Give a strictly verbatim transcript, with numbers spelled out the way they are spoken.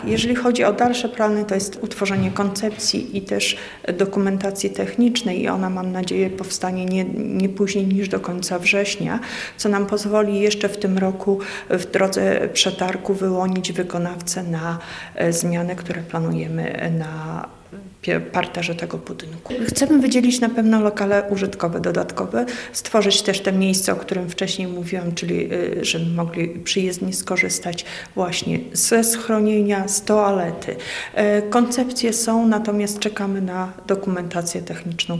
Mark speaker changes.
Speaker 1: Jeżeli chodzi o dalsze plany, to jest utworzenie koncepcji i też dokumentacji technicznej i ona, mam nadzieję, powstanie nie, nie później niż do końca września, co nam pozwoli jeszcze w tym roku w drodze przetargu wyłonić wykonawcę na zmiany, które planujemy na parterze tego budynku. Chcemy wydzielić na pewno lokale użytkowe dodatkowe, stworzyć też te miejsce, o którym wcześniej mówiłam, czyli żeby mogli przyjezdni skorzystać właśnie ze schronienia, z toalety. Koncepcje są, natomiast czekamy na dokumentację techniczną.